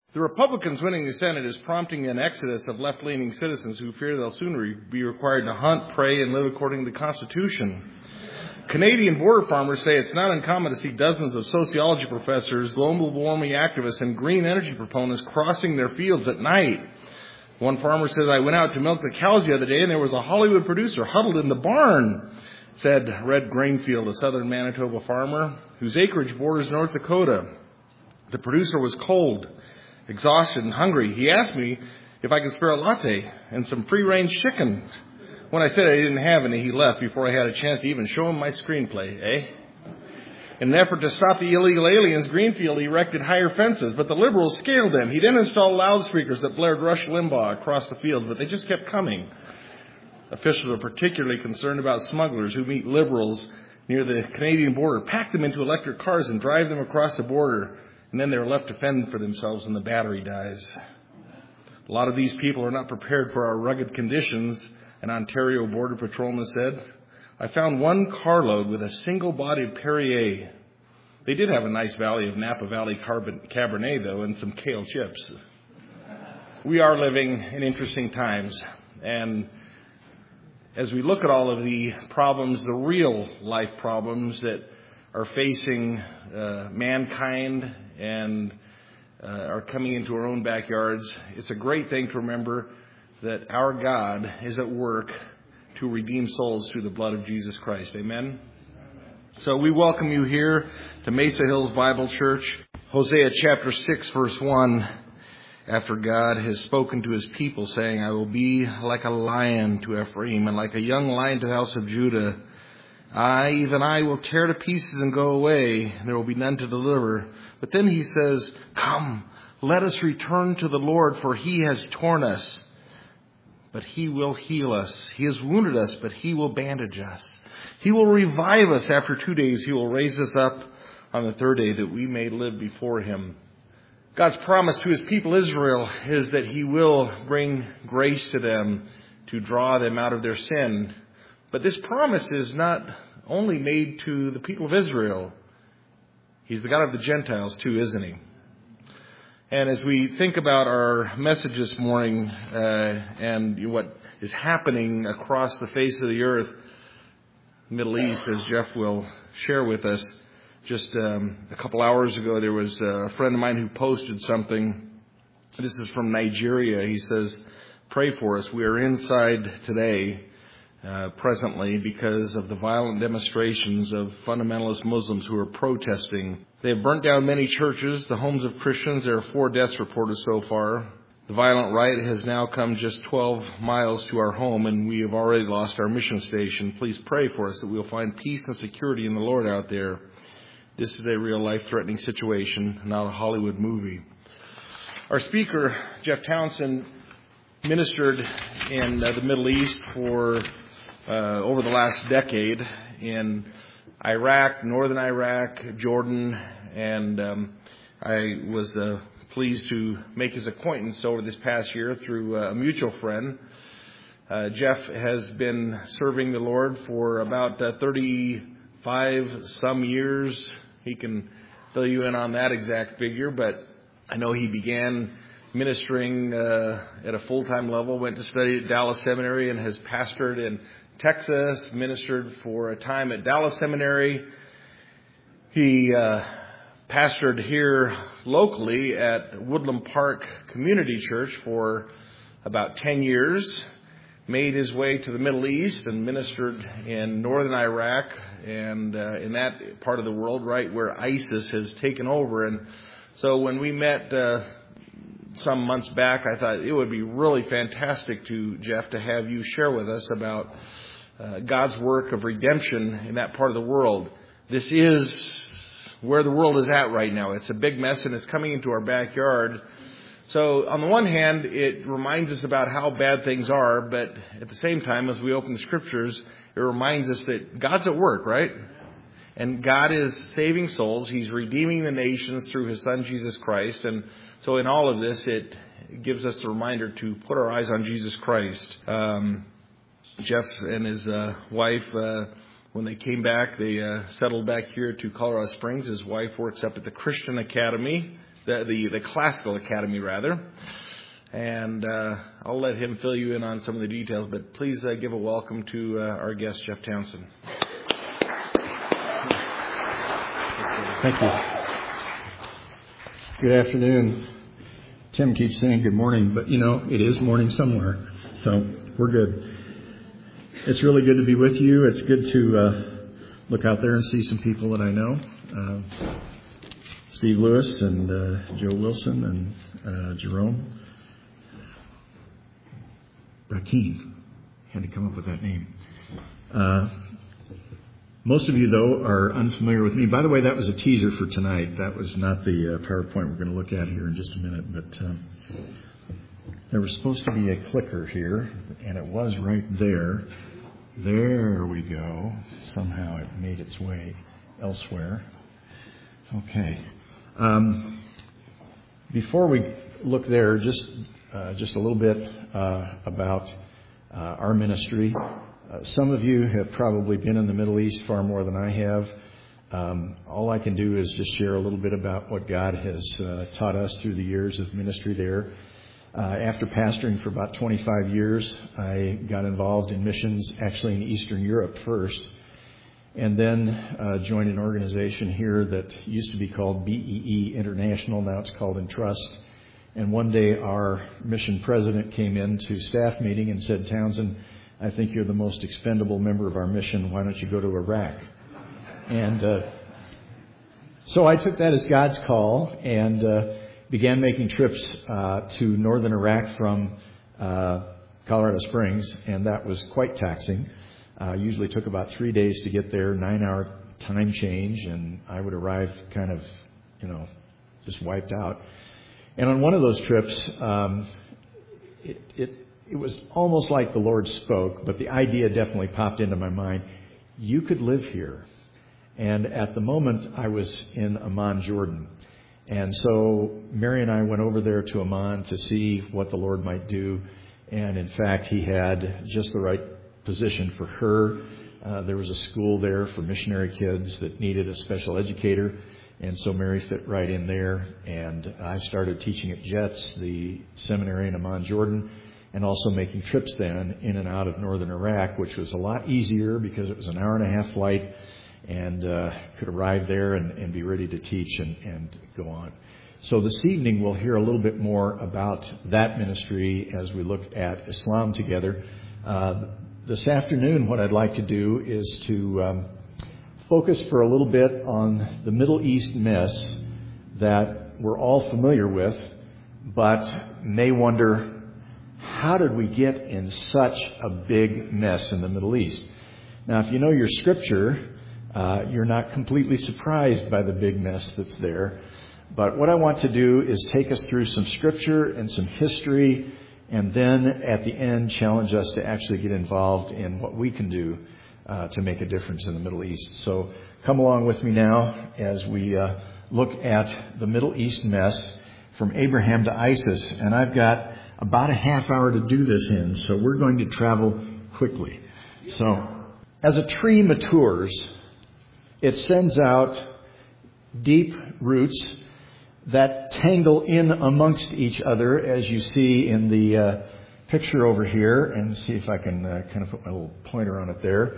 The Republicans winning the Senate is prompting an exodus of left-leaning citizens who fear they'll soon be required to hunt, pray, and live according to the Constitution. Canadian border farmers say it's not uncommon to see dozens of sociology professors, global warming activists, and green energy proponents crossing their fields at night. One farmer says, "I went out to milk the cows the other day and there was a Hollywood producer huddled in the barn," said Red Grainfield, a southern Manitoba farmer whose acreage borders North Dakota. The producer was cold, exhausted, and hungry. He asked me if I could spare a latte and some free-range chicken. When I said I didn't have any, he left before I had a chance to even show him my screenplay, In an effort to stop the illegal aliens, Greenfield erected higher fences, but the Liberals scaled them. He then installed loudspeakers that blared Rush Limbaugh across the field, but they just kept coming. Officials are particularly concerned about smugglers who meet Liberals near the Canadian border, pack them into electric cars, and drive them across the border, and then they're left to fend for themselves when the battery dies. A lot of these people are not prepared for our rugged conditions, an Ontario Border Patrolman said. I found one carload with a single-bodied Perrier. They did have a nice valley of Napa Valley Cabernet, though, and some kale chips. We are living in interesting times, and as we look at all of the problems, the real life problems that are facing mankind and are coming into our own backyards, it's a great thing to remember that our God is at work to redeem souls through the blood of Jesus Christ. Amen? So we welcome you here to Mesa Hills Bible Church. Hosea chapter 6, verse 1, after God has spoken to his people, saying, "I will be like a lion to Ephraim, and like a young lion to the house of Judah. Even I will tear to pieces and go away, and there will be none to deliver." But then he says, "Come, let us return to the Lord, for he has torn us, but he will heal us. He has wounded us, but he will bandage us. He will revive us after 2 days. He will raise us up on the third day, that we may live before him." God's promise to his people Israel is that he will bring grace to them to draw them out of their sin. But this promise is not only made to the people of Israel. He's the God of the Gentiles too, isn't he? And as we think about our message this morning and what is happening across the face of the earth, Middle East, as Jeff will share with us, just a couple hours ago there was a friend of mine who posted something. This is from Nigeria. He says, "Pray for us. We are inside today, presently, because of the violent demonstrations of fundamentalist Muslims who are protesting. They have burnt down many churches, the homes of Christians. There are 4 deaths reported so far. The violent riot has now come just 12 miles to our home, and we have already lost our mission station. Please pray for us that we will find peace and security in the Lord out there. This is a real life-threatening situation, not a Hollywood movie." Our speaker, Jeff Townsend, ministered in the Middle East for over the last decade in Iraq, northern Iraq, Jordan, and I was pleased to make his acquaintance over this past year through a mutual friend. Jeff has been serving the Lord for about 35 some years. He can fill you in on that exact figure, but I know he began ministering at a full-time level, went to study at Dallas Seminary, and has pastored in Texas, ministered for a time at Dallas Seminary. He pastored here locally at Woodland Park Community Church for about 10 years, made his way to the Middle East and ministered in northern Iraq and in that part of the world, right where ISIS has taken over. And so when we met some months back, I thought it would be really fantastic to Jeff to have you share with us about God's work of redemption in that part of the world. This is where the world is at right now. It's a big mess, and it's coming into our backyard. So on the one hand, it reminds us about how bad things are, but at the same time, as we open the Scriptures, it reminds us that God's at work, right? And God is saving souls. He's redeeming the nations through his Son, Jesus Christ. And so in all of this, it gives us a reminder to put our eyes on Jesus Christ. Jeff and his wife, when they came back, they settled back here to Colorado Springs. His wife works up at the Christian Academy the Classical Academy, rather. And I'll let him fill you in on some of the details, but please give a welcome to our guest, Jeff Townsend. Thank you. Good afternoon. Tim keeps saying good morning, but it is morning somewhere, so we're good. It's really good to be with you. It's good to look out there and see some people that I know. Steve Lewis and Joe Wilson and Jerome. Rakeem. Had to come up with that name. Most of you, though, are unfamiliar with me. By the way, that was a teaser for tonight. That was not the PowerPoint we're going to look at here in just a minute. But there was supposed to be a clicker here, and it was right there. There we go. Somehow it made its way elsewhere. Okay. Before we look there, just a little bit about our ministry. Some of you have probably been in the Middle East far more than I have. All I can do is just share a little bit about what God has taught us through the years of ministry there. After pastoring for about 25 years, I got involved in missions actually in Eastern Europe first, and then joined an organization here that used to be called BEE International. Now it's called Entrust. And one day our mission president came into staff meeting and said, "Townsend, I think you're the most expendable member of our mission. Why don't you go to Iraq?" And so I took that as God's call and began making trips to northern Iraq from Colorado Springs, and that was quite taxing. Usually took about 3 days to get there, 9-hour time change, and I would arrive kind of, just wiped out. And on one of those trips, it was almost like the Lord spoke, but the idea definitely popped into my mind. You could live here. And at the moment, I was in Amman, Jordan. And so Mary and I went over there to Amman to see what the Lord might do. And in fact, He had just the right position for her. There was a school there for missionary kids that needed a special educator. And so Mary fit right in there. And I started teaching at JETS, the seminary in Amman, Jordan, and also making trips then in and out of northern Iraq, which was a lot easier because it was an 1.5-hour flight, and could arrive there and be ready to teach and go on. So this evening we'll hear a little bit more about that ministry as we look at Islam together. This afternoon what I'd like to do is to focus for a little bit on the Middle East mess that we're all familiar with, but may wonder, how did we get in such a big mess in the Middle East? Now, if you know your scripture, you're not completely surprised by the big mess that's there. But what I want to do is take us through some scripture and some history, and then at the end challenge us to actually get involved in what we can do to make a difference in the Middle East. So come along with me now as we look at the Middle East mess from Abraham to ISIS. And I've got about a half hour to do this in, so we're going to travel quickly. So, as a tree matures, it sends out deep roots that tangle in amongst each other, as you see in the picture over here, and see if I can kind of put my little pointer on it there.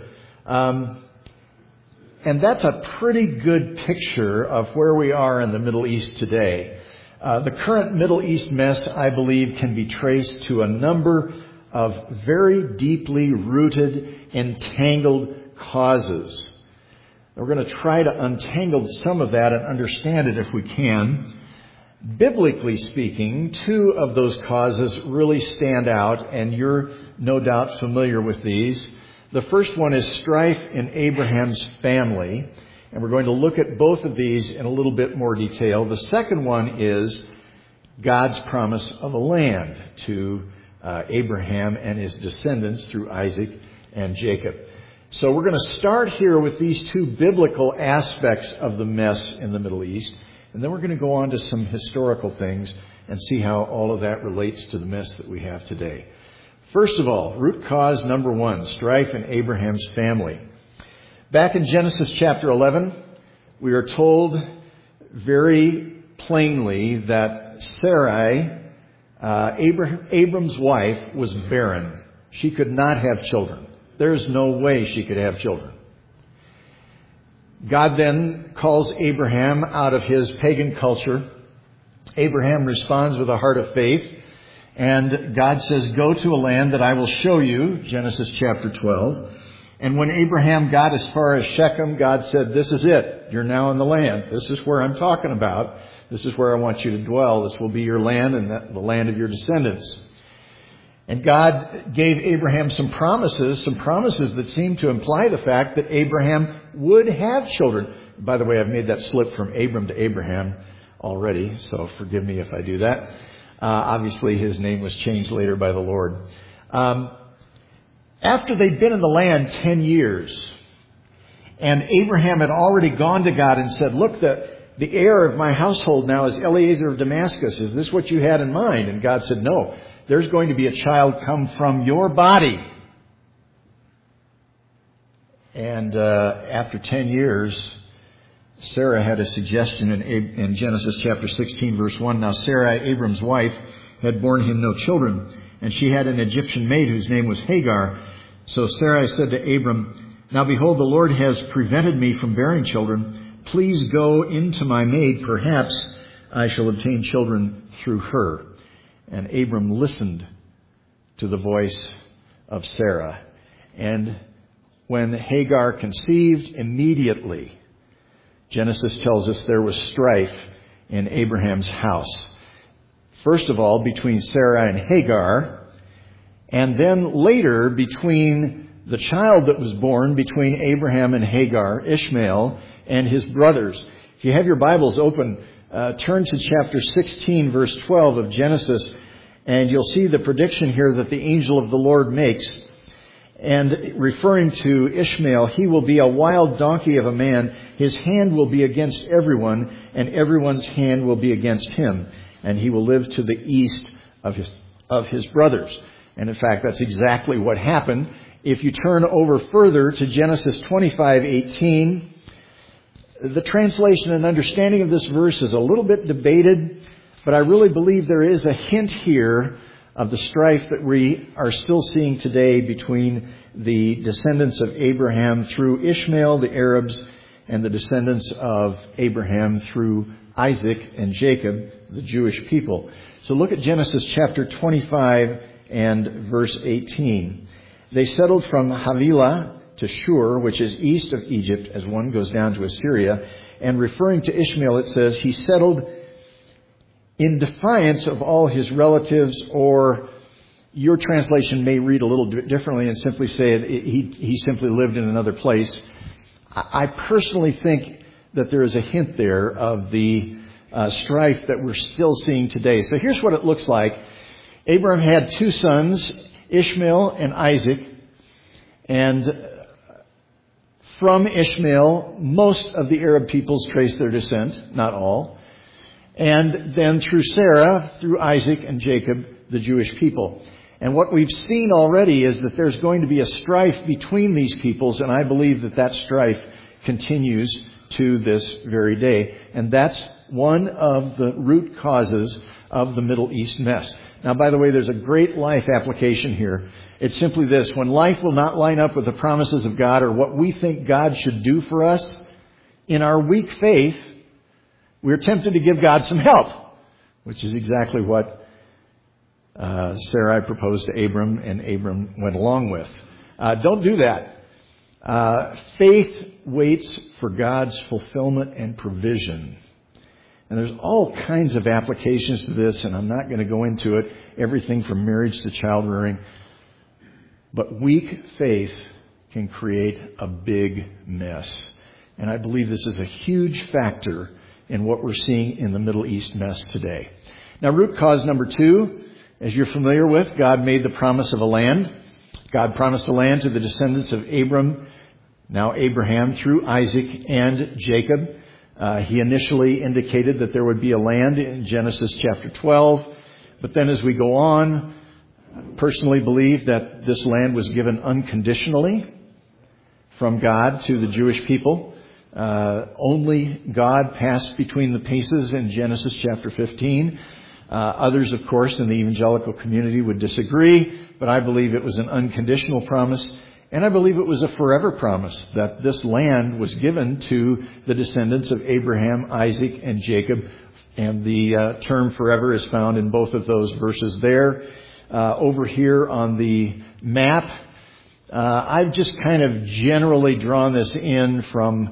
And that's a pretty good picture of where we are in the Middle East today. The current Middle East mess, I believe, can be traced to a number of very deeply rooted, entangled causes. We're going to try to untangle some of that and understand it if we can. Biblically speaking, 2 of those causes really stand out, and you're no doubt familiar with these. The first one is strife in Abraham's family. And we're going to look at both of these in a little bit more detail. The second one is God's promise of a land to Abraham and his descendants through Isaac and Jacob. So we're going to start here with these 2 biblical aspects of the mess in the Middle East. And then we're going to go on to some historical things and see how all of that relates to the mess that we have today. First of all, root cause number 1, strife in Abraham's family. Back in Genesis chapter 11, we are told very plainly that Sarai, Abram's wife, was barren. She could not have children. There's no way she could have children. God then calls Abraham out of his pagan culture. Abraham responds with a heart of faith. And God says, go to a land that I will show you, Genesis chapter 12. And when Abraham got as far as Shechem, God said, this is it. You're now in the land. This is where I'm talking about. This is where I want you to dwell. This will be your land and the land of your descendants. And God gave Abraham some promises that seem to imply the fact that Abraham would have children. By the way, I've made that slip from Abram to Abraham already, so forgive me if I do that. Obviously, his name was changed later by the Lord. After they'd been in the land 10 years, and Abraham had already gone to God and said, look, the heir of my household now is Eliezer of Damascus. Is this what you had in mind? And God said, no. There's going to be a child come from your body. And after 10 years, Sarah had a suggestion in Genesis chapter 16, verse 1. Now Sarai, Abram's wife, had borne him no children, and she had an Egyptian maid whose name was Hagar. So Sarai said to Abram, now behold, the Lord has prevented me from bearing children. Please go into my maid. Perhaps I shall obtain children through her. And Abram listened to the voice of Sarah. And when Hagar conceived, immediately, Genesis tells us there was strife in Abraham's house. First of all, between Sarah and Hagar, and then later between the child that was born between Abraham and Hagar, Ishmael, and his brothers. If you have your Bibles open, turn to chapter 16, verse 12 of Genesis, and you'll see the prediction here that the angel of the Lord makes. And referring to Ishmael, he will be a wild donkey of a man. His hand will be against everyone, and everyone's hand will be against him. And he will live to the east of his brothers. And in fact, that's exactly what happened. If you turn over further to Genesis 25:18, the translation and understanding of this verse is a little bit debated, but I really believe there is a hint here of the strife that we are still seeing today between the descendants of Abraham through Ishmael, the Arabs, and the descendants of Abraham through Isaac and Jacob, the Jewish people. So look at Genesis chapter 25 and verse 18. They settled from Havilah to Shur, which is east of Egypt, as one goes down to Assyria. And referring to Ishmael, it says he settled in defiance of all his relatives, or your translation may read a little bit differently and simply say he simply lived in another place. I personally think that there is a hint there of the strife that we're still seeing today. So here's what it looks like. Abraham had two sons, Ishmael and Isaac, and from Ishmael, most of the Arab peoples trace their descent, not all. And then through Sarah, through Isaac and Jacob, the Jewish people. And what we've seen already is that there's going to be a strife between these peoples, and I believe that that strife continues to this very day. And that's one of the root causes of the Middle East mess. Now, by the way, there's a great life application here. It's simply this: when life will not line up with the promises of God or what we think God should do for us, in our weak faith, we're tempted to give God some help, which is exactly what Sarai proposed to Abram, and Abram went along with. Don't do that. Faith waits for God's fulfillment and provision. And there's all kinds of applications to this, and I'm not going to go into it, everything from marriage to child rearing. But weak faith can create a big mess. And I believe this is a huge factor in what we're seeing in the Middle East mess today. Now, root cause number 2, as you're familiar with, God made the promise of a land. God promised a land to the descendants of Abram, now Abraham, through Isaac and Jacob. He initially indicated that there would be a land in Genesis chapter 12. But then as we go on, I personally believe that this land was given unconditionally from God to the Jewish people. only God passed between the pieces in Genesis chapter 15. Others, of course, in the evangelical community would disagree, but I believe it was an unconditional promise, and I believe it was a forever promise that this land was given to the descendants of Abraham, Isaac, and Jacob, and the term forever is found in both of those verses there. Over here on the map, I've just kind of generally drawn this in from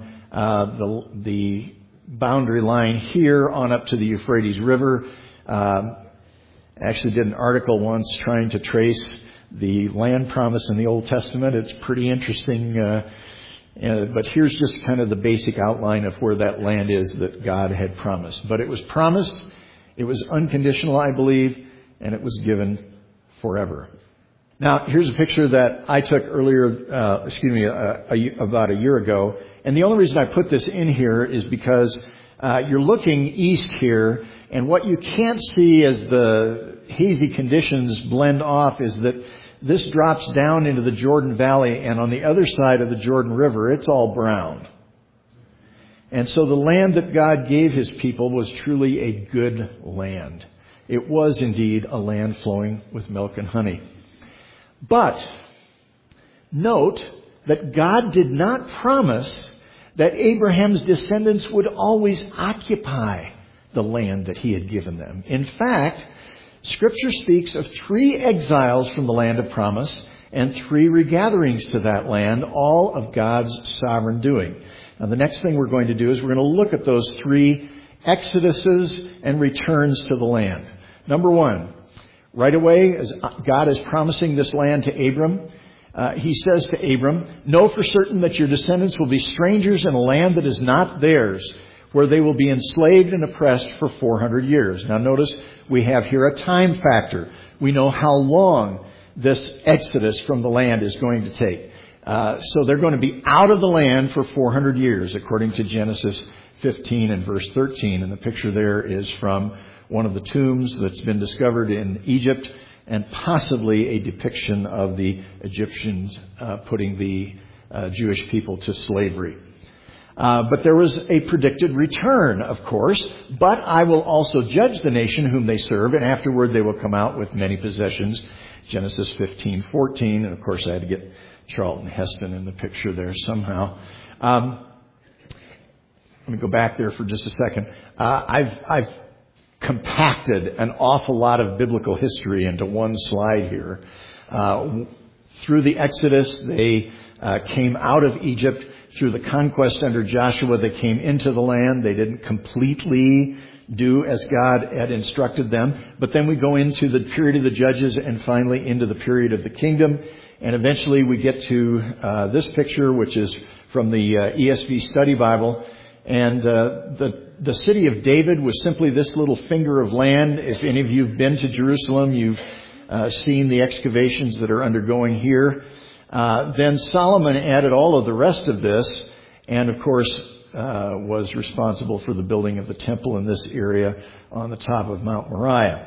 the boundary line here on up to the Euphrates River. I actually did an article once trying to trace the land promise in the Old Testament. It's pretty interesting, but here's just kind of the basic outline of where that land is that God had promised. But it was promised, it was unconditional, I believe, and it was given forever. Now, here's a picture that I took earlier, about a year ago. And the only reason I put this in here is because you're looking east here, and what you can't see as the hazy conditions blend off is that this drops down into the Jordan Valley, and on the other side of the Jordan River, it's all brown. And so the land that God gave His people was truly a good land. It was indeed a land flowing with milk and honey. But note that God did not promise that Abraham's descendants would always occupy the land that He had given them. In fact, Scripture speaks of 3 exiles from the land of promise and 3 regatherings to that land, all of God's sovereign doing. Now, the next thing we're going to do is we're going to look at those 3 exoduses and returns to the land. Number 1, right away, as God is promising this land to Abram, He says to Abram, "Know for certain that your descendants will be strangers in a land that is not theirs, where they will be enslaved and oppressed for 400 years. Now notice we have here a time factor. We know how long this exodus from the land is going to take. So they're going to be out of the land for 400 years, according to Genesis 15 and verse 13. And the picture there is from one of the tombs that's been discovered in Egypt, and possibly a depiction of the Egyptians putting the Jewish people to slavery. But there was a predicted return, of course. But I will also judge the nation whom they serve, and afterward they will come out with many possessions. Genesis 15:14. And of course I had to get Charlton Heston in the picture there somehow. Let me go back there for just a second. I've compacted an awful lot of biblical history into one slide here. Through the Exodus, they came out of Egypt. Through the conquest under Joshua, they came into the land. They didn't completely do as God had instructed them. But then we go into the period of the Judges and finally into the period of the kingdom. And eventually we get to this picture, which is from the ESV Study Bible. And the city of David was simply this little finger of land. If any of you have been to Jerusalem, you've seen the excavations that are undergoing here. Then Solomon added all of the rest of this, and of course was responsible for the building of the temple in this area on the top of Mount Moriah.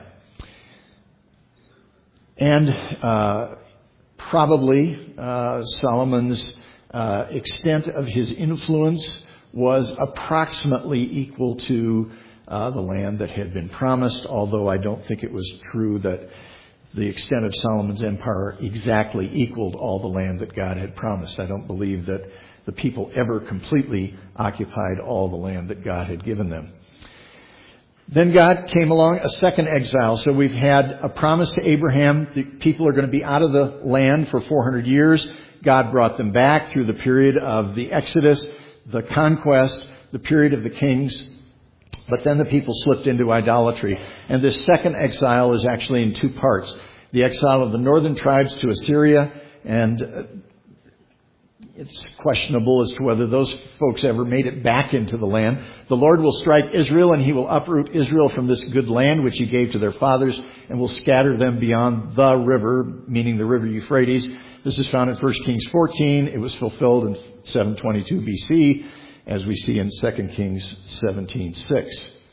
And probably Solomon's extent of his influence was approximately equal to the land that had been promised, although I don't think it was true that the extent of Solomon's empire exactly equaled all the land that God had promised. I don't believe that the people ever completely occupied all the land that God had given them. Then God came along, a second exile. So we've had a promise to Abraham. The people are going to be out of the land for 400 years. God brought them back through the period of the Exodus, the conquest, the period of the kings. But then the people slipped into idolatry. And this second exile is actually in 2 parts. The exile of the northern tribes to Assyria, and it's questionable as to whether those folks ever made it back into the land. The Lord will strike Israel, and He will uproot Israel from this good land which He gave to their fathers, and will scatter them beyond the river, meaning the river Euphrates. This is found in 1 Kings 14. It was fulfilled in 722 BC. As we see in 2 Kings 17:6.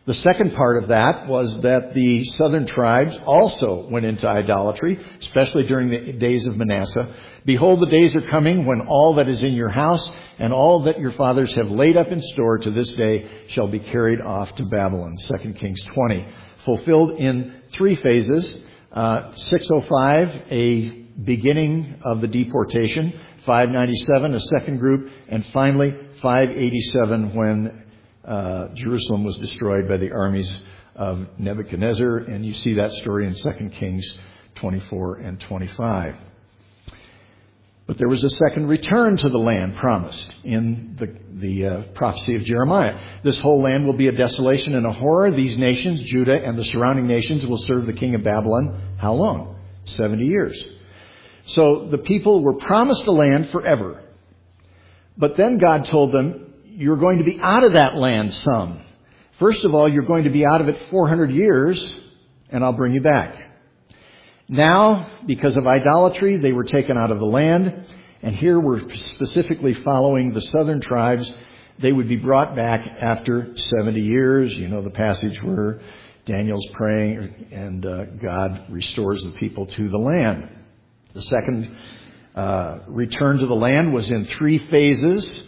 The second part of that was that the southern tribes also went into idolatry, especially during the days of Manasseh. Behold, the days are coming when all that is in your house and all that your fathers have laid up in store to this day shall be carried off to Babylon. 2 Kings 20. Fulfilled in 3 phases. 605, a beginning of the deportation. 597, a second group. And finally, 587, when Jerusalem was destroyed by the armies of Nebuchadnezzar. And you see that story in 2 Kings 24 and 25. But there was a second return to the land promised in the prophecy of Jeremiah. This whole land will be a desolation and a horror. These nations, Judah and the surrounding nations, will serve the king of Babylon. How long? 70 years. So the people were promised a land forever. But then God told them, you're going to be out of that land some. First of all, you're going to be out of it 400 years, and I'll bring you back. Now, because of idolatry, they were taken out of the land. And here we're specifically following the southern tribes. They would be brought back after 70 years. You know the passage where Daniel's praying and God restores the people to the land. The second return to the land was in 3 phases.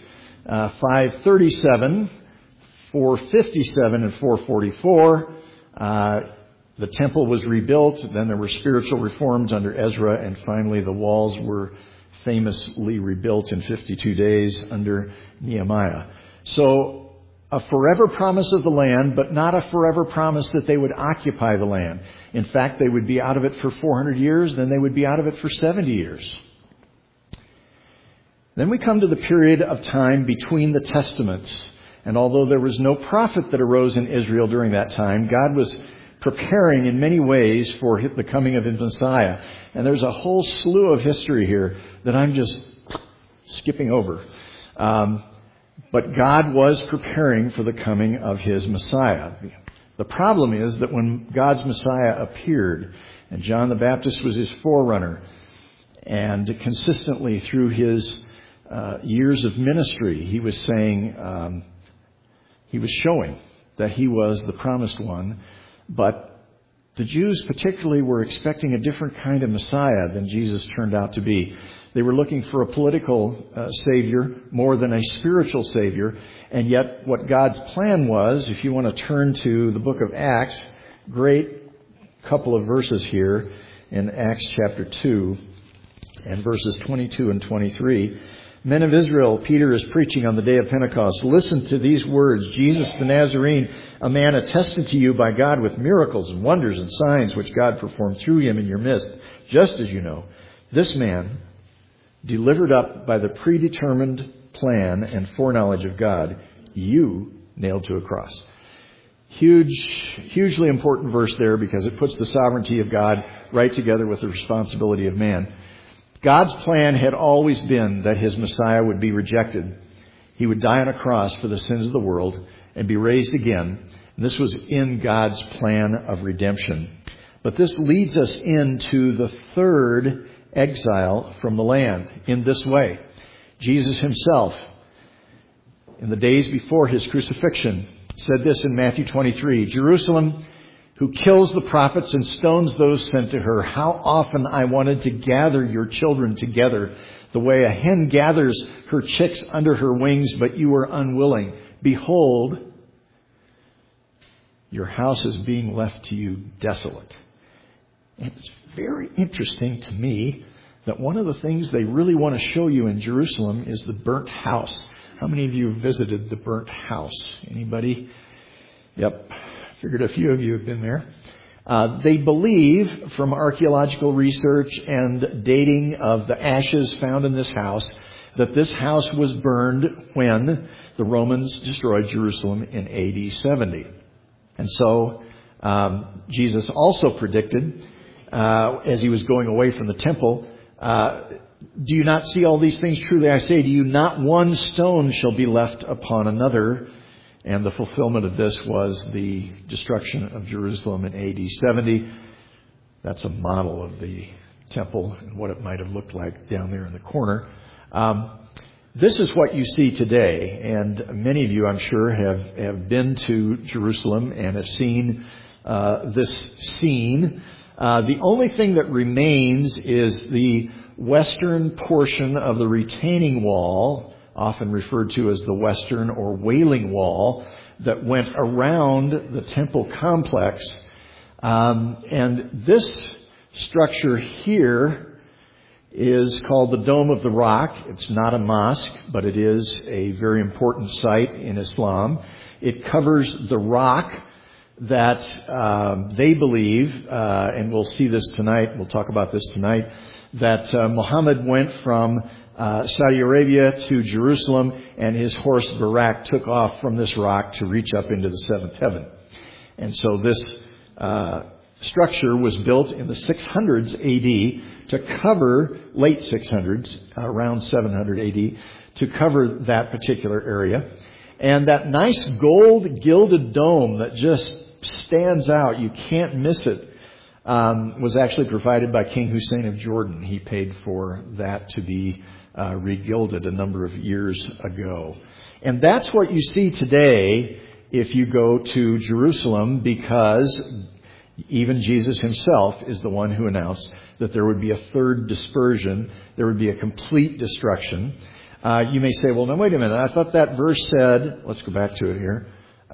537, 457, and 444. The temple was rebuilt. Then there were spiritual reforms under Ezra. And finally, the walls were famously rebuilt in 52 days under Nehemiah. So a forever promise of the land, but not a forever promise that they would occupy the land. In fact, they would be out of it for 400 years. Then they would be out of it for 70 years. Then we come to the period of time between the Testaments. And although there was no prophet that arose in Israel during that time, God was preparing in many ways for the coming of his Messiah. And there's a whole slew of history here that I'm just skipping over. But God was preparing for the coming of his Messiah. The problem is that when God's Messiah appeared, and John the Baptist was his forerunner, and consistently through his years of ministry, he was saying, he was showing that he was the promised one. But the Jews particularly were expecting a different kind of Messiah than Jesus turned out to be. They were looking for a political Savior more than a spiritual Savior. And yet what God's plan was, if you want to turn to the book of Acts, great couple of verses here in Acts chapter 2 and verses 22 and 23. Men of Israel, Peter is preaching on the day of Pentecost. Listen to these words. Jesus the Nazarene, a man attested to you by God with miracles and wonders and signs which God performed through him in your midst, just as you know. This man, delivered up by the predetermined plan and foreknowledge of God, you nailed to a cross. Hugely important verse there because it puts the sovereignty of God right together with the responsibility of man. God's plan had always been that his Messiah would be rejected. He would die on a cross for the sins of the world and be raised again. And this was in God's plan of redemption. But this leads us into the third exile from the land in this way. Jesus himself, in the days before his crucifixion, said this in Matthew 23, Jerusalem, who kills the prophets and stones those sent to her. How often I wanted to gather your children together the way a hen gathers her chicks under her wings, but you were unwilling. Behold, your house is being left to you desolate. And it's very interesting to me that one of the things they really want to show you in Jerusalem is the burnt house. How many of you have visited the burnt house? Anybody? Yep. Figured a few of you have been there. They believe from archaeological research and dating of the ashes found in this house that this house was burned when the Romans destroyed Jerusalem in AD 70. And so Jesus also predicted, as he was going away from the temple, do you not see all these things? Truly I say to you, not one stone shall be left upon another. And the fulfillment of this was the destruction of Jerusalem in AD 70. That's a model of the temple and what it might have looked like down there in the corner. this is what you see today, and many of you, I'm sure, have been to Jerusalem and have seen this scene. The only thing that remains is the western portion of the retaining wall, often referred to as the Western or Wailing Wall, that went around the temple complex. And this structure here is called the Dome of the Rock. It's not a mosque, but it is a very important site in Islam. It covers the rock that they believe, and we'll see this tonight, we'll talk about this tonight, that Muhammad went from Saudi Arabia to Jerusalem, and his horse Barak took off from this rock to reach up into the seventh heaven. And so this structure was built in the 600s AD to cover, late 600s, around 700 AD, to cover that particular area. And that nice gold gilded dome that just stands out, you can't miss it, was actually provided by King Hussein of Jordan. He paid for that to be regilded a number of years ago. And that's what you see today if you go to Jerusalem, because even Jesus himself is the one who announced that there would be a third dispersion. There would be a complete destruction. You may say, well, now wait a minute. I thought that verse said, let's go back to it here.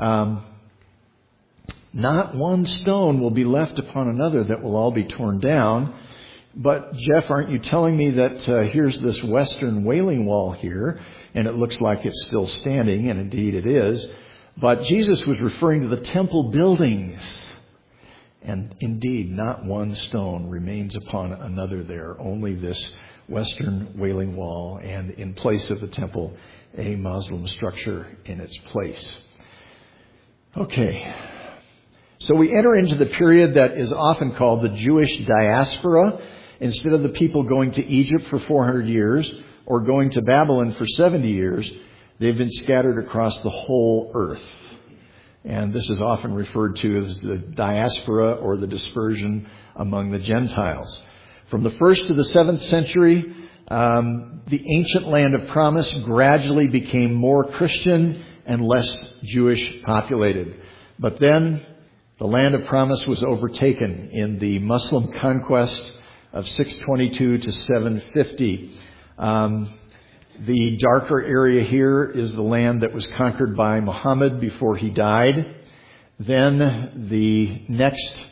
Not one stone will be left upon another, that will all be torn down. But Jeff, aren't you telling me that here's this Western Wailing Wall here, and it looks like it's still standing, and indeed it is. But Jesus was referring to the temple buildings. And indeed, not one stone remains upon another there, only this Western Wailing Wall, and in place of the temple, a Muslim structure in its place. Okay. So we enter into the period that is often called the Jewish diaspora. Instead of the people going to Egypt for 400 years or going to Babylon for 70 years, they've been scattered across the whole earth. And this is often referred to as the diaspora or the dispersion among the Gentiles. From the 1st to the 7th century, the ancient land of promise gradually became more Christian and less Jewish populated. But then the land of promise was overtaken in the Muslim conquest of 622 to 750. The darker area here is the land that was conquered by Muhammad before he died. Then the next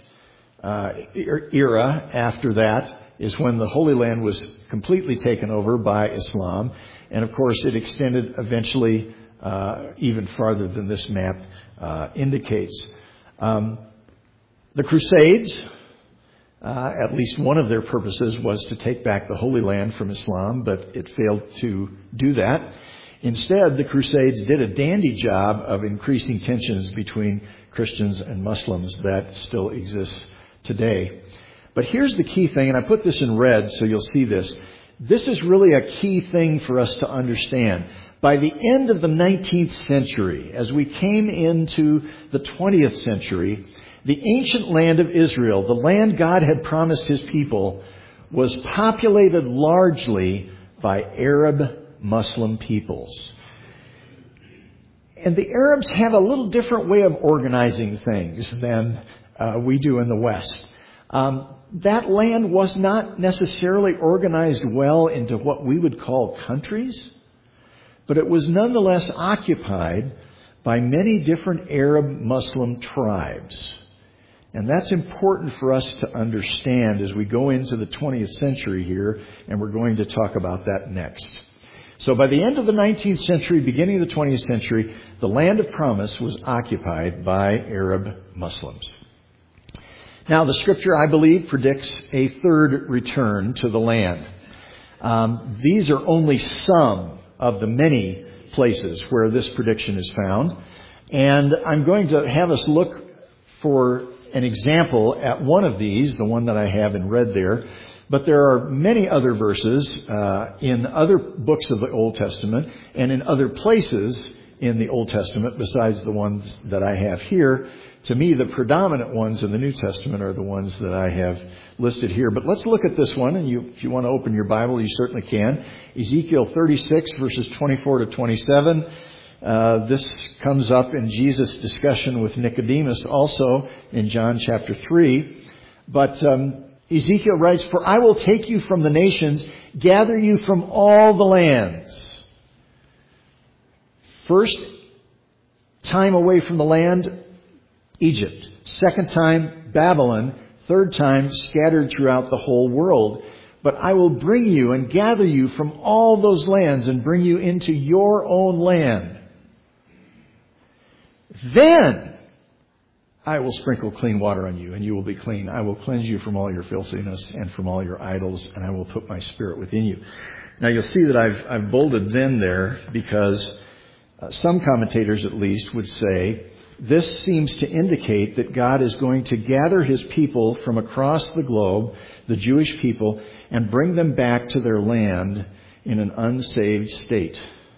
era after that is when the Holy Land was completely taken over by Islam. And of course it extended eventually even farther than this map indicates. The Crusades, at least one of their purposes was to take back the Holy Land from Islam, but it failed to do that. Instead, the Crusades did a dandy job of increasing tensions between Christians and Muslims that still exists today. But here's the key thing, and I put this in red so you'll see this. This is really a key thing for us to understand. By the end of the 19th century, as we came into the 20th century, the ancient land of Israel, the land God had promised his people, was populated largely by Arab Muslim peoples. And the Arabs have a little different way of organizing things than we do in the West. That land was not necessarily organized well into what we would call countries, but it was nonetheless occupied by many different Arab Muslim tribes. And that's important for us to understand as we go into the 20th century here, and we're going to talk about that next. So by the end of the 19th century, beginning of the 20th century, the land of promise was occupied by Arab Muslims. Now, the scripture, I believe, predicts a third return to the land. These are only some of the many places where this prediction is found. And I'm going to have us look for an example at one of these, the one that I have in red there. But there are many other verses in other books of the Old Testament and in other places in the Old Testament besides the ones that I have here to me, the predominant ones in the New Testament are the ones that I have listed here. But let's look at this one, and if you want to open your Bible, you certainly can. Ezekiel 36, verses 24 to 27. This comes up in Jesus' discussion with Nicodemus also in John chapter 3. But Ezekiel writes, "For I will take you from the nations, gather you from all the lands." First time away from the land, Egypt. Second time, Babylon. Third time, scattered throughout the whole world. "But I will bring you and gather you from all those lands and bring you into your own land. Then I will sprinkle clean water on you, and you will be clean. I will cleanse you from all your filthiness and from all your idols, and I will put my Spirit within you." Now you'll see that I've bolded "then" there because some commentators at least would say this seems to indicate that God is going to gather His people from across the globe, the Jewish people, and bring them back to their land in an unsaved state,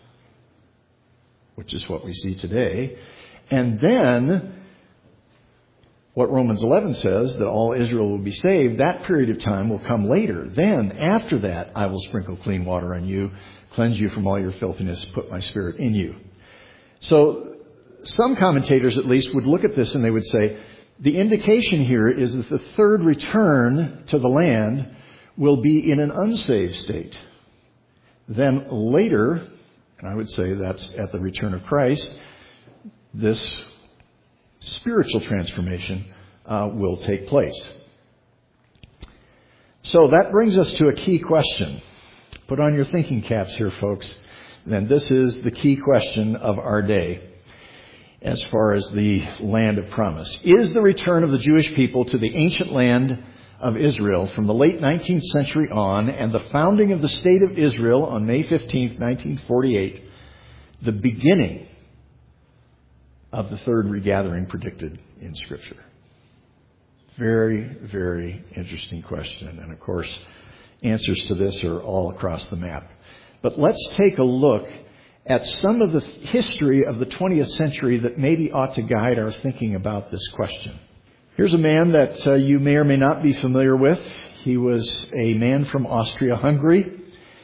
which is what we see today. And then what Romans 11 says, that all Israel will be saved, that period of time will come later. Then, after that, I will sprinkle clean water on you, cleanse you from all your filthiness, put my Spirit in you. So, some commentators at least would look at this and they would say, the indication here is that the third return to the land will be in an unsaved state. Then later, and I would say that's at the return of Christ, this spiritual transformation will take place. So that brings us to a key question. Put on your thinking caps here, folks. Then this is the key question of our day as far as the land of promise. Is the return of the Jewish people to the ancient land of Israel from the late 19th century on and the founding of the state of Israel on May 15th, 1948, the beginning of the third regathering predicted in Scripture? Very, very interesting question. And of course, answers to this are all across the map. But let's take a look at some of the history of the 20th century that maybe ought to guide our thinking about this question. Here's a man that you may or may not be familiar with. He was a man from Austria-Hungary.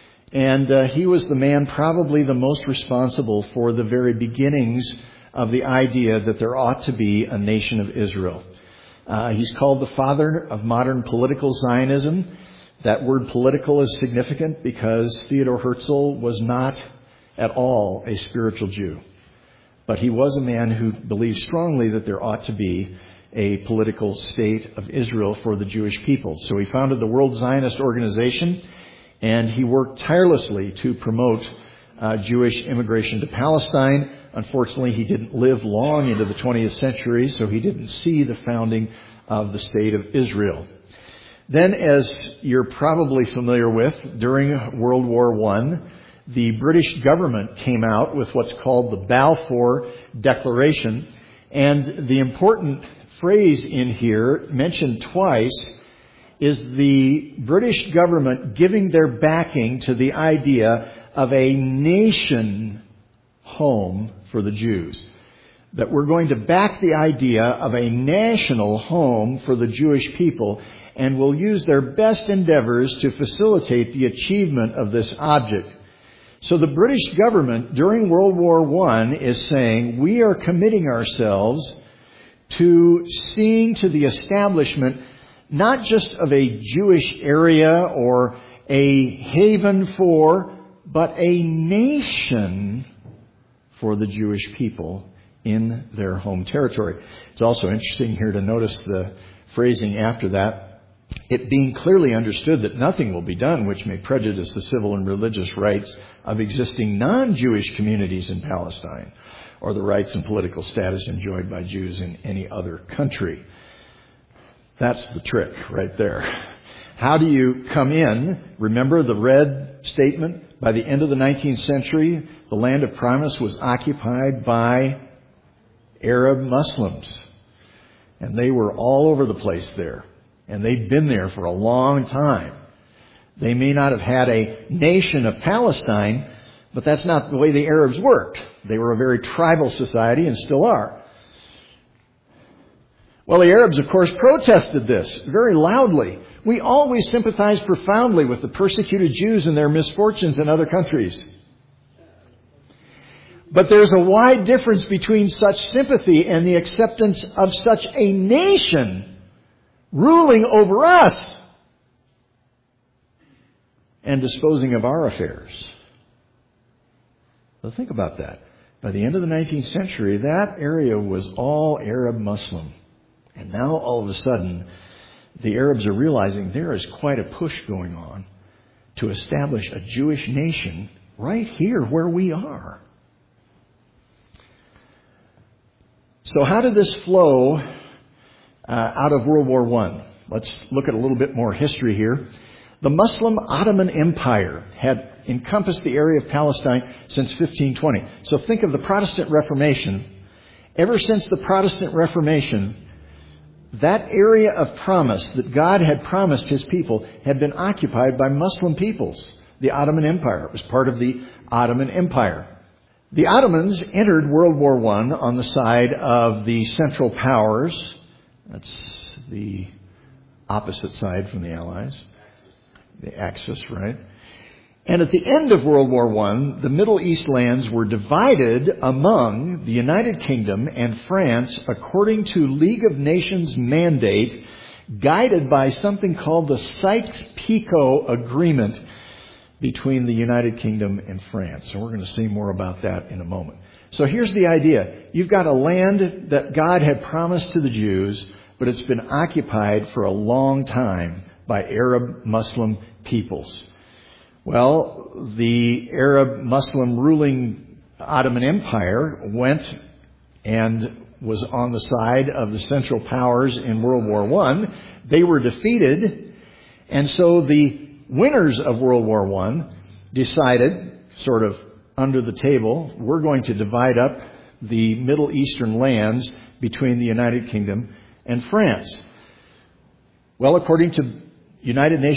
And he was the man probably the most responsible for the very beginnings of the idea that there ought to be a nation of Israel. He's called the father of modern political Zionism. That word political is significant because Theodor Herzl was not at all a spiritual Jew. But he was a man who believed strongly that there ought to be a political state of Israel for the Jewish people. So he founded the World Zionist Organization, and he worked tirelessly to promote Jewish immigration to Palestine. Unfortunately, he didn't live long into the 20th century, so he didn't see the founding of the state of Israel. Then, as you're probably familiar with, during World War I, the British government came out with what's called the Balfour Declaration. And the important phrase in here, mentioned twice, is the British government giving their backing to the idea of a nation home for the Jews. That we're going to back the idea of a national home for the Jewish people, and will use their best endeavors to facilitate the achievement of this object. So the British government during World War I is saying, we are committing ourselves to seeing to the establishment not just of a Jewish area or a haven for, but a nation for the Jewish people in their home territory. It's also interesting here to notice the phrasing after that. It being clearly understood that nothing will be done which may prejudice the civil and religious rights of existing non-Jewish communities in Palestine, or the rights and political status enjoyed by Jews in any other country. That's the trick right there. How do you come in? Remember the red statement? By the end of the 19th century, the land of promise was occupied by Arab Muslims. And they were all over the place there. And they'd been there for a long time. They may not have had a nation of Palestine, but that's not the way the Arabs worked. They were a very tribal society and still are. Well, the Arabs, of course, protested this very loudly. We always sympathize profoundly with the persecuted Jews and their misfortunes in other countries. But there's a wide difference between such sympathy and the acceptance of such a nation ruling over us and disposing of our affairs. So think about that. By the end of the 19th century, that area was all Arab Muslim. And now, all of a sudden, the Arabs are realizing there is quite a push going on to establish a Jewish nation right here where we are. So how did this flow out of World War I? Let's look at a little bit more history here. The Muslim Ottoman Empire had encompassed the area of Palestine since 1520. So think of the Protestant Reformation. Ever since the Protestant Reformation, that area of promise that God had promised His people had been occupied by Muslim peoples. The Ottoman Empire. It was part of the Ottoman Empire. The Ottomans entered World War I on the side of the Central Powers. That's the opposite side from the Allies. The Axis, right? And at the end of World War I, the Middle East lands were divided among the United Kingdom and France according to League of Nations mandate, guided by something called the Sykes-Picot Agreement between the United Kingdom and France. And we're going to see more about that in a moment. So here's the idea. You've got a land that God had promised to the Jews, but it's been occupied for a long time by Arab Muslim peoples. Well, the Arab Muslim ruling Ottoman Empire went and was on the side of the Central Powers in World War I. They were defeated, and so the winners of World War I decided, sort of under the table, we're going to divide up the Middle Eastern lands between the United Kingdom and France. Well, according to League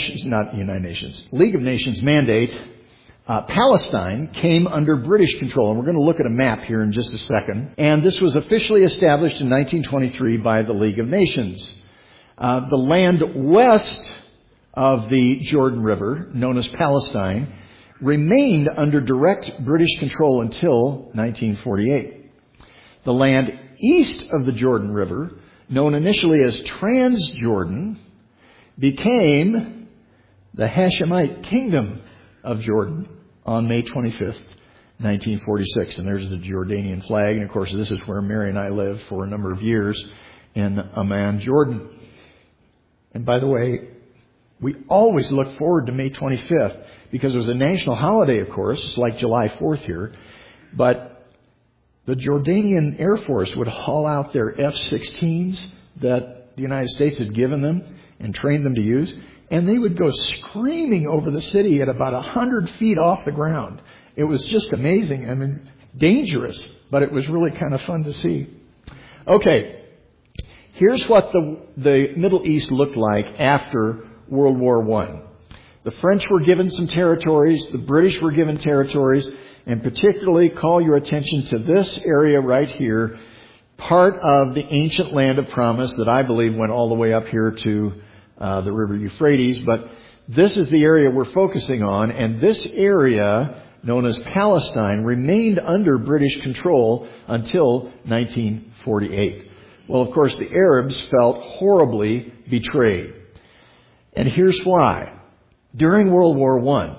of Nations mandate, Palestine came under British control. And we're going to look at a map here in just a second. And this was officially established in 1923 by the League of Nations. The land west of the Jordan River, known as Palestine, remained under direct British control until 1948. The land east of the Jordan River, known initially as Transjordan, became the Hashemite Kingdom of Jordan on May 25th, 1946. And there's the Jordanian flag. And of course, this is where Mary and I lived for a number of years in Amman, Jordan. And by the way, we always look forward to May 25th because it was a national holiday, of course, like July 4th here. But the Jordanian Air Force would haul out their F-16s that the United States had given them and trained them to use, and they would go screaming over the city at about 100 feet off the ground. It was just amazing. I mean, dangerous, but it was really kind of fun to see. Okay, here's what the Middle East looked like after World War I. The French were given some territories, the British were given territories, and particularly call your attention to this area right here, part of the ancient land of promise that I believe went all the way up here to the river Euphrates. But this is the area we're focusing on, and this area, known as Palestine, remained under British control until 1948. Well, of course, the Arabs felt horribly betrayed. And here's why. During World War I,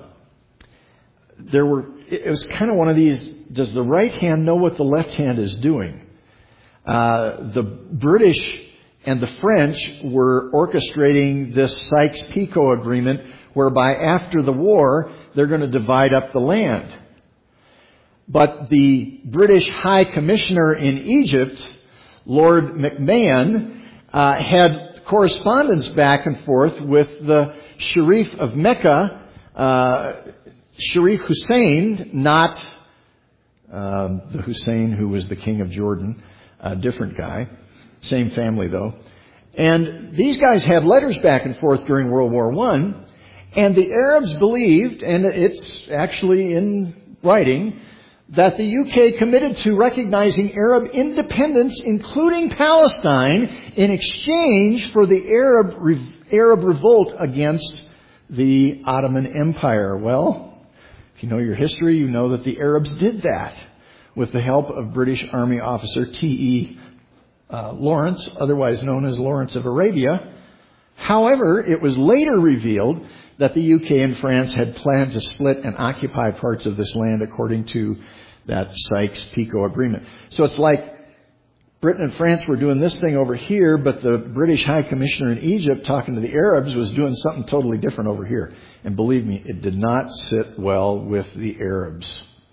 it was kind of one of these, does the right hand know what the left hand is doing? The British and the French were orchestrating this Sykes-Picot Agreement whereby after the war, they're going to divide up the land. But the British High Commissioner in Egypt, Lord McMahon, had correspondence back and forth with the Sharif of Mecca, Sharif Hussein, not the Hussein who was the king of Jordan, a different guy, same family though. And these guys had letters back and forth during World War I, and the Arabs believed, and it's actually in writing, that the UK committed to recognizing Arab independence, including Palestine, in exchange for the Arab revolt against the Ottoman Empire. Well, if you know your history, you know that the Arabs did that with the help of British Army officer T.E. Lawrence, otherwise known as Lawrence of Arabia. However, it was later revealed that the UK and France had planned to split and occupy parts of this land according to that Sykes-Picot agreement. So it's like Britain and France were doing this thing over here, but the British High Commissioner in Egypt talking to the Arabs was doing something totally different over here. And believe me, it did not sit well with the Arabs.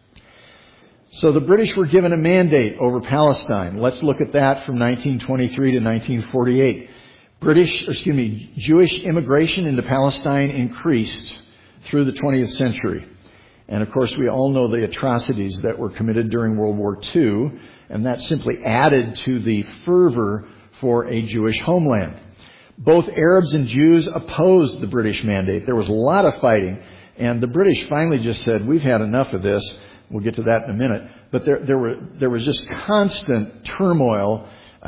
So the British were given a mandate over Palestine. Let's look at that from 1923 to 1948. Jewish immigration into Palestine increased through the 20th century. And of course, we all know the atrocities that were committed during World War II, and that simply added to the fervor for a Jewish homeland. Both Arabs and Jews opposed the British mandate. There was a lot of fighting, and the British finally just said, we've had enough of this. We'll get to that in a minute. But there was just constant turmoil.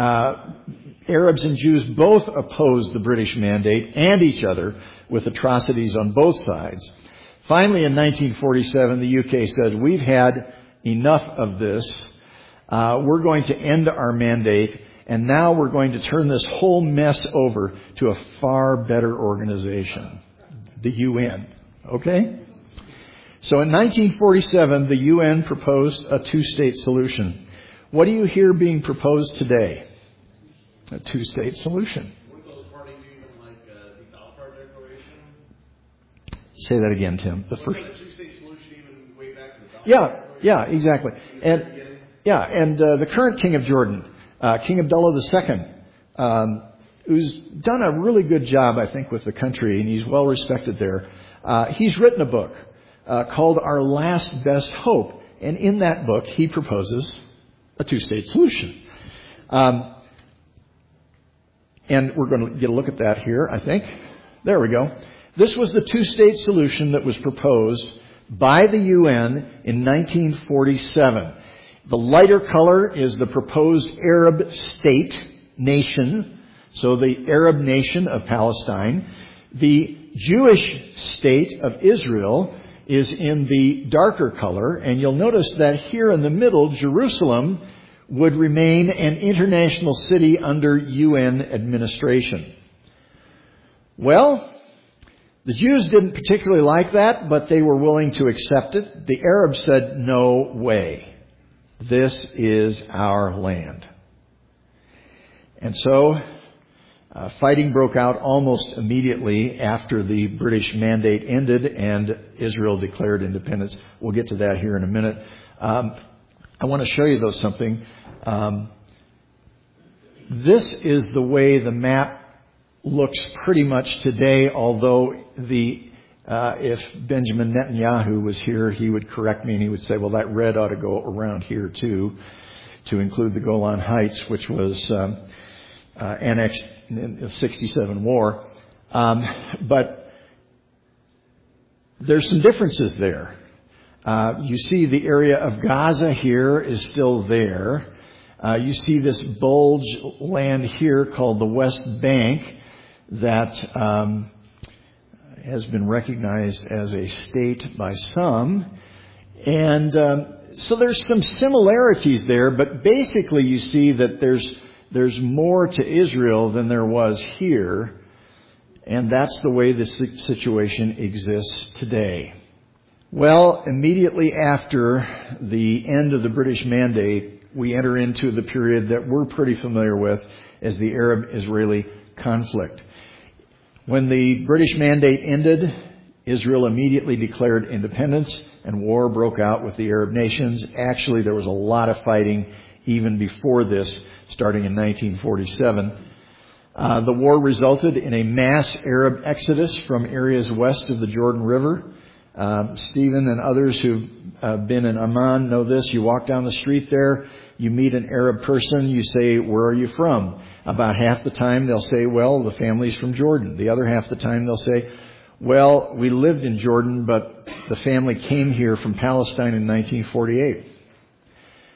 Arabs and Jews both opposed the British mandate and each other with atrocities on both sides. Finally, in 1947, the UK said, we've had enough of this. We're going to end our mandate, and now we're going to turn this whole mess over to a far better organization, the UN. Okay? So in 1947, the UN proposed a two-state solution. What do you hear being proposed today? A two-state solution. Weren't those parties even like the Balfour Declaration? Say that again, Tim. The two-state solution even way back to the Balfour Declaration? Yeah, exactly. And the current king of Jordan, King Abdullah II, who's done a really good job, I think, with the country, and he's well respected there. He's written a book called Our Last Best Hope, and in that book, he proposes a two-state solution. And we're going to get a look at that here, I think. There we go. This was the two-state solution that was proposed by the UN in 1947. The lighter color is the proposed Arab state nation, so the Arab nation of Palestine. The Jewish state of Israel is in the darker color, and you'll notice that here in the middle, Jerusalem would remain an international city under UN administration. Well, the Jews didn't particularly like that, but they were willing to accept it. The Arabs said, no way. This is our land. And so, fighting broke out almost immediately after the British mandate ended and Israel declared independence. We'll get to that here in a minute. I want to show you, though, something. This is the way the map looks pretty much today, although if Benjamin Netanyahu was here, he would correct me and he would say, well, that red ought to go around here too, to include the Golan Heights, which was annexed in the 67 war. But there's some differences there. You see the area of Gaza here is still there. You see this bulge land here called the West Bank that has been recognized as a state by some. And so there's some similarities there, but basically you see that there's more to Israel than there was here. And that's the way the situation exists today. Well, immediately after the end of the British mandate, we enter into the period that we're pretty familiar with as the Arab-Israeli conflict. When the British mandate ended, Israel immediately declared independence and war broke out with the Arab nations. Actually, there was a lot of fighting even before this, starting in 1947. The war resulted in a mass Arab exodus from areas west of the Jordan River. Stephen and others who've been in Amman know this. You walk down the street there, you meet an Arab person, you say, where are you from? About half the time they'll say, well, the family's from Jordan. The other half the time they'll say, well, we lived in Jordan, but the family came here from Palestine in 1948.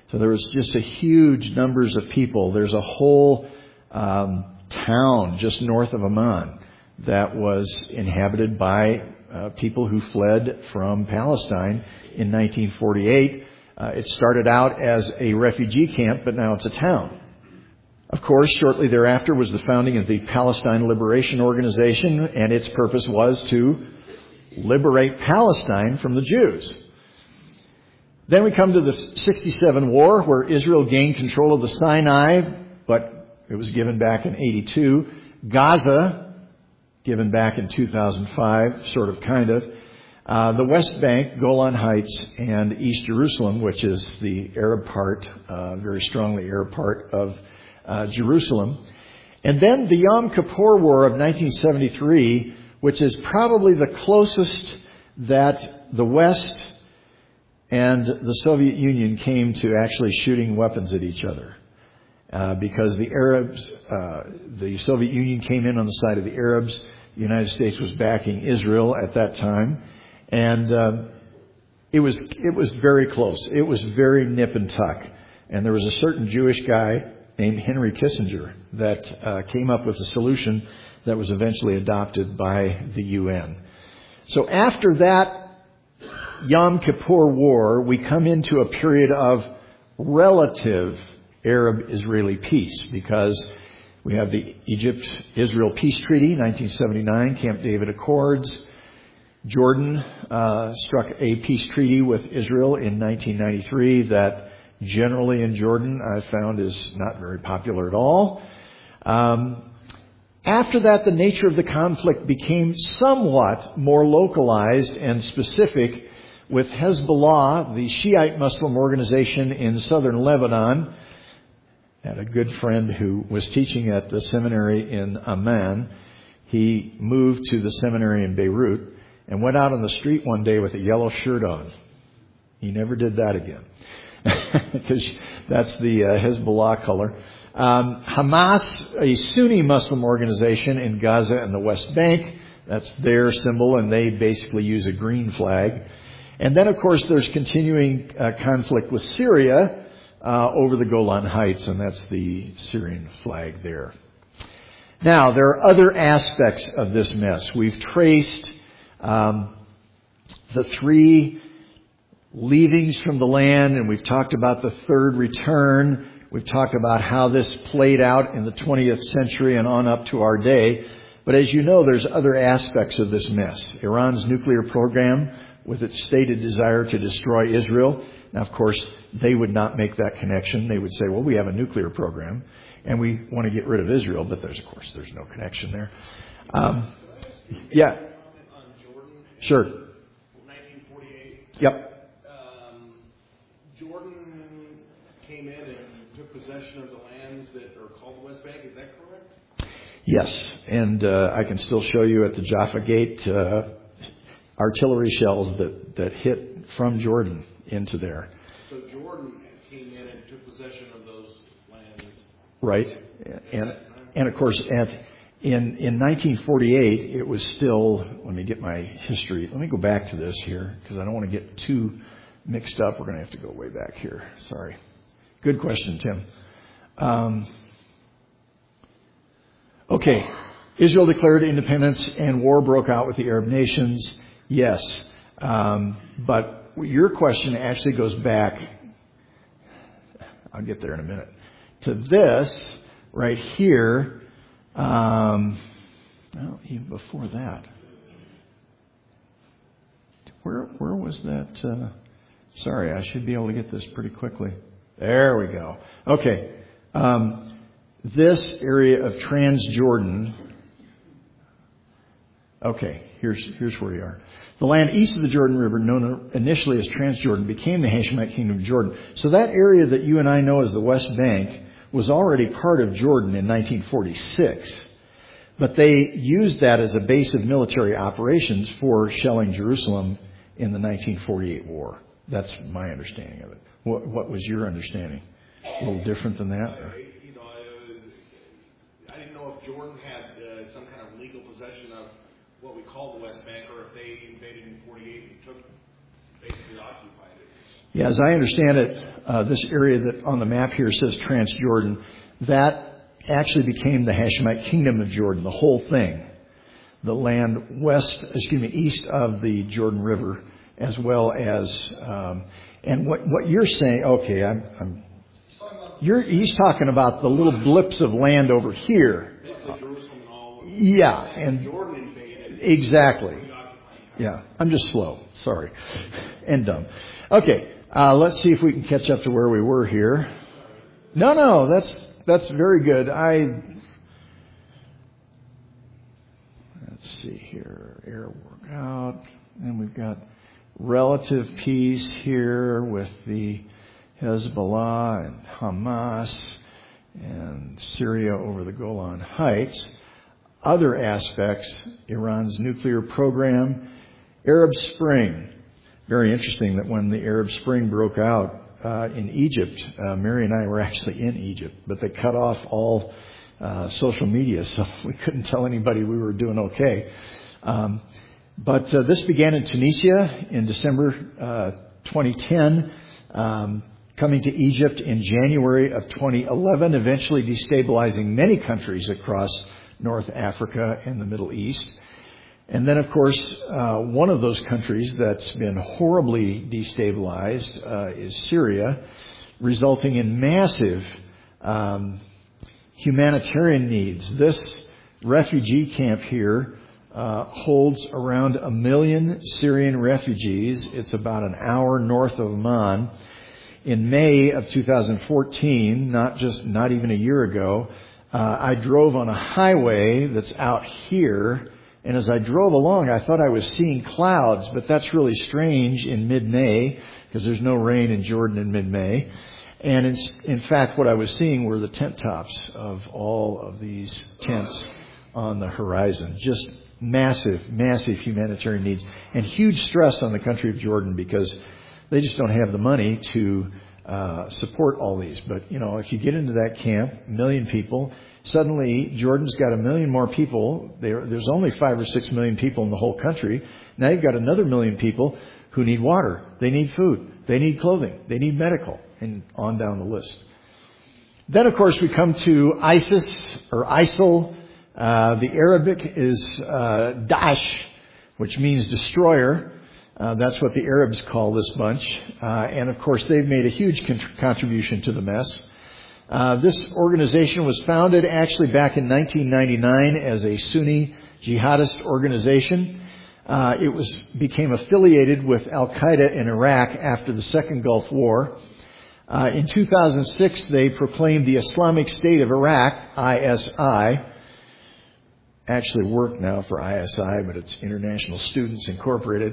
So there was just a huge numbers of people. There's a whole town just north of Amman that was inhabited by people who fled from Palestine in 1948. It started out as a refugee camp, but now it's a town. Of course, shortly thereafter was the founding of the Palestine Liberation Organization, and its purpose was to liberate Palestine from the Jews. Then we come to the 67 war, where Israel gained control of the Sinai, but it was given back in 82. Gaza, given back in 2005, sort of, kind of. The West Bank, Golan Heights, and East Jerusalem, which is the Arab part, very strongly Arab part of Jerusalem. And then the Yom Kippur War of 1973, which is probably the closest that the West and the Soviet Union came to actually shooting weapons at each other. Because the Arabs, the Soviet Union came in on the side of the Arabs. The United States was backing Israel at that time. And it was very close. It was very nip and tuck. And there was a certain Jewish guy named Henry Kissinger that came up with a solution that was eventually adopted by the UN. So after that Yom Kippur War, we come into a period of relative Arab-Israeli peace, because we have the Egypt-Israel Peace Treaty, 1979, Camp David Accords. Jordan struck a peace treaty with Israel in 1993 that generally in Jordan I found is not very popular at all. After that, the nature of the conflict became somewhat more localized and specific, with Hezbollah, the Shiite Muslim organization in southern Lebanon. I had a good friend who was teaching at the seminary in Amman. He moved to the seminary in Beirut and went out on the street one day with a yellow shirt on. He never did that again, because that's the Hezbollah color. Hamas, a Sunni Muslim organization in Gaza and the West Bank, that's their symbol, and they basically use a green flag. And then, of course, there's continuing conflict with Syria over the Golan Heights, and that's the Syrian flag there. Now, there are other aspects of this mess. We've traced the three leavings from the land, and we've talked about the third return. We've talked about how this played out in the 20th century and on up to our day. But as you know, there's other aspects of this mess. Iran's nuclear program, with its stated desire to destroy Israel. Now, of course, they would not make that connection. They would say, well, we have a nuclear program and we want to get rid of Israel, but there's no connection there. Yeah. Sure. 1948. Yep. Jordan came in and took possession of the lands that are called the West Bank. Is that correct? Yes. And I can still show you at the Jaffa Gate artillery shells that hit from Jordan into there. So Jordan came in and took possession of those lands. Right. And of course, in 1948, it was still, let me get my history. Let me go back to this here, because I don't want to get too mixed up. We're going to have to go way back here. Sorry. Good question, Tim. Okay. Israel declared independence and war broke out with the Arab nations. Yes. But your question actually goes back, I'll get there in a minute, to this right here. Well, even before that. Where was that? Sorry, I should be able to get this pretty quickly. There we go. Okay. This area of Transjordan. Okay, here's where we are. The land east of the Jordan River, known initially as Transjordan, became the Hashemite Kingdom of Jordan. So that area that you and I know as the West Bank was already part of Jordan in 1946. But they used that as a base of military operations for shelling Jerusalem in the 1948 war. That's my understanding of it. What was your understanding? A little different than that? I didn't know if Jordan had some kind of legal possession of what we call the West Bank, or if they invaded in 48 and basically occupied it. Yeah, as I understand it, this area that on the map here says Transjordan, that actually became the Hashemite Kingdom of Jordan, the whole thing. The land east of the Jordan River, as well as, and what you're saying, okay, he's talking about the little blips of land over here. Basically Jerusalem and all. Yeah, and Jordan invaded. exactly. Yeah, I'm just slow. Sorry. And dumb. Okay, let's see if we can catch up to where we were here. No, that's very good. Let's see here. Air workout. And we've got relative peace here with the Hezbollah and Hamas and Syria over the Golan Heights. Other aspects, Iran's nuclear program, Arab Spring. Very interesting that when the Arab Spring broke out in Egypt, Mary and I were actually in Egypt, but they cut off all social media, so we couldn't tell anybody we were doing okay. But this began in Tunisia in December 2010, coming to Egypt in January of 2011, eventually destabilizing many countries across North Africa and the Middle East. And then, of course, one of those countries that's been horribly destabilized is Syria, resulting in massive humanitarian needs. This refugee camp here holds around 1 million Syrian refugees. It's about an hour north of Amman. In May of 2014, not even a year ago, I drove on a highway that's out here, and as I drove along, I thought I was seeing clouds, but that's really strange in mid-May, because there's no rain in Jordan in mid-May. And in fact, what I was seeing were the tent tops of all of these tents on the horizon. Just massive humanitarian needs, and huge stress on the country of Jordan, because they just don't have the money to support all these. But, if you get into that camp, 1 million people, suddenly Jordan's got 1 million more people. There's only 5 or 6 million people in the whole country. Now you've got another 1 million people who need water. They need food. They need clothing. They need medical, and on down the list. Then, of course, we come to ISIS or ISIL. The Arabic is Daesh, which means destroyer. That's what the Arabs call this bunch. And of course, they've made a huge contribution to the mess. This organization was founded actually back in 1999 as a Sunni jihadist organization. It became affiliated with Al-Qaeda in Iraq after the Second Gulf War. In 2006, they proclaimed the Islamic State of Iraq, ISI. Actually work now for ISI, but it's International Students Incorporated.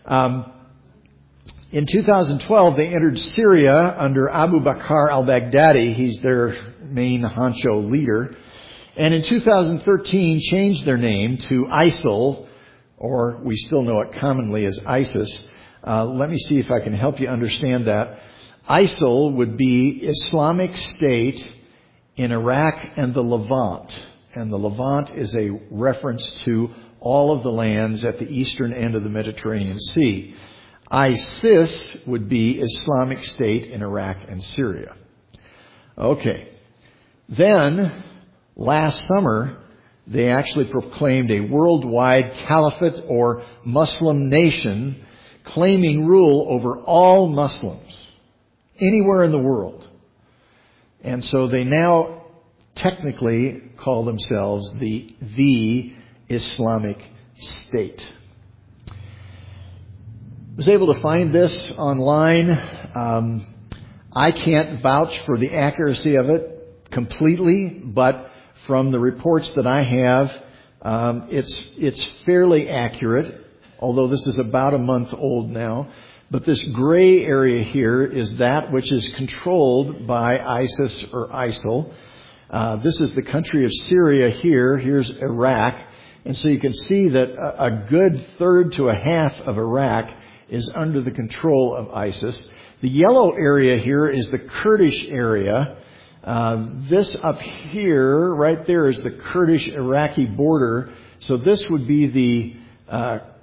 In 2012, they entered Syria under Abu Bakr al-Baghdadi. He's their main honcho leader. And in 2013, changed their name to ISIL, or we still know it commonly as ISIS. Let me see if I can help you understand that. ISIL would be Islamic State in Iraq and the Levant. And the Levant is a reference to all of the lands at the eastern end of the Mediterranean Sea. ISIS would be Islamic State in Iraq and Syria. Okay. Then, last summer, they actually proclaimed a worldwide caliphate or Muslim nation, claiming rule over all Muslims anywhere in the world. And so they now technically call themselves the Islamic State. I was able to find this online. I can't vouch for the accuracy of it completely, but from the reports that I have, it's fairly accurate, although this is about a month old now. But this gray area here is that which is controlled by ISIS or ISIL. This is the country of Syria here. Here's Iraq. And so you can see that a good third to a half of Iraq is under the control of ISIS. The yellow area here is the Kurdish area. This up here, right there, is the Kurdish-Iraqi border. So this would be the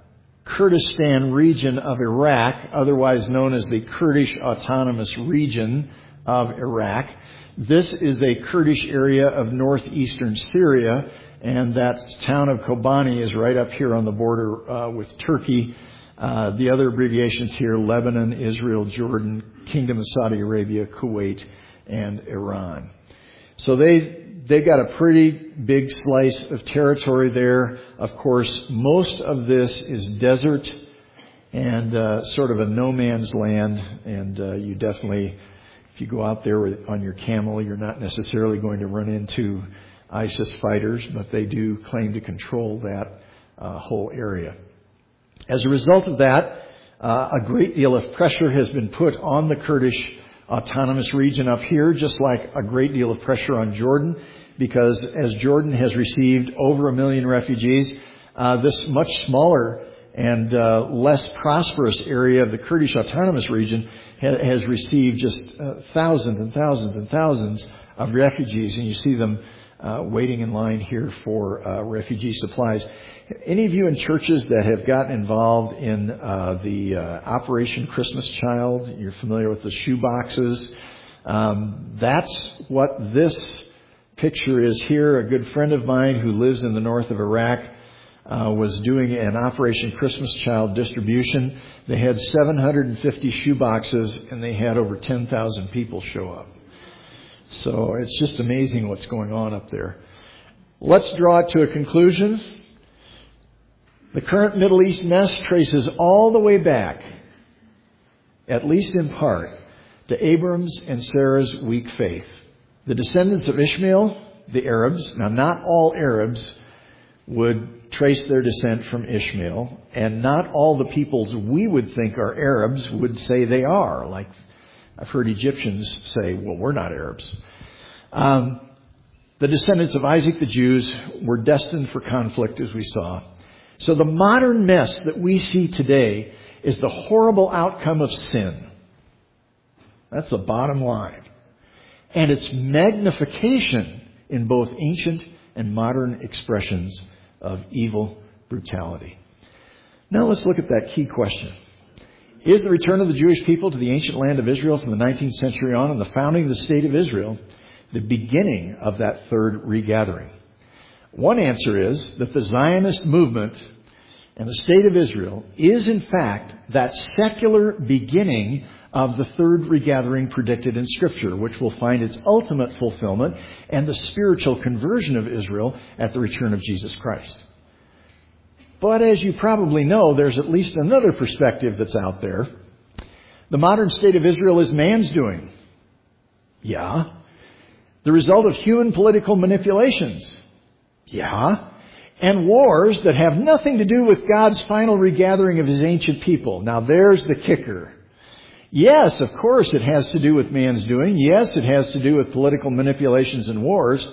Kurdistan region of Iraq, otherwise known as the Kurdish Autonomous Region of Iraq. This is a Kurdish area of northeastern Syria, and that town of Kobani is right up here on the border with Turkey. The other abbreviations here: Lebanon, Israel, Jordan, Kingdom of Saudi Arabia, Kuwait, and Iran. So they've got a pretty big slice of territory there. Of course, most of this is desert and sort of a no man's land. And you definitely, if you go out there on your camel, you're not necessarily going to run into ISIS fighters, but they do claim to control that whole area. As a result of that, a great deal of pressure has been put on the Kurdish Autonomous Region up here, just like a great deal of pressure on Jordan, because as Jordan has received over 1 million refugees, this much smaller and less prosperous area of the Kurdish Autonomous Region has received just thousands and thousands and thousands of refugees, and you see them waiting in line here for refugee supplies. Any of you in churches that have gotten involved in the Operation Christmas Child, you're familiar with the shoe boxes. That's what this picture is here. A good friend of mine who lives in the north of Iraq was doing an Operation Christmas Child distribution. They had 750 shoe boxes, and they had over 10,000 people show up. So it's just amazing what's going on up there. Let's draw it to a conclusion. The current Middle East mess traces all the way back, at least in part, to Abram's and Sarah's weak faith. The descendants of Ishmael, the Arabs, now not all Arabs would trace their descent from Ishmael, and not all the peoples we would think are Arabs would say they are. Like I've heard Egyptians say, well, we're not Arabs. The descendants of Isaac, the Jews, were destined for conflict, as we saw. So the modern mess that we see today is the horrible outcome of sin. That's the bottom line. And its magnification in both ancient and modern expressions of evil brutality. Now let's look at that key question. Is the return of the Jewish people to the ancient land of Israel from the 19th century on and the founding of the state of Israel the beginning of that third regathering? One answer is that the Zionist movement and the state of Israel is in fact that secular beginning of the third regathering predicted in Scripture, which will find its ultimate fulfillment and the spiritual conversion of Israel at the return of Jesus Christ. But as you probably know, there's at least another perspective that's out there. The modern state of Israel is man's doing. Yeah. The result of human political manipulations. Yeah. And wars that have nothing to do with God's final regathering of His ancient people. Now there's the kicker. Yes, of course it has to do with man's doing. Yes, it has to do with political manipulations and wars.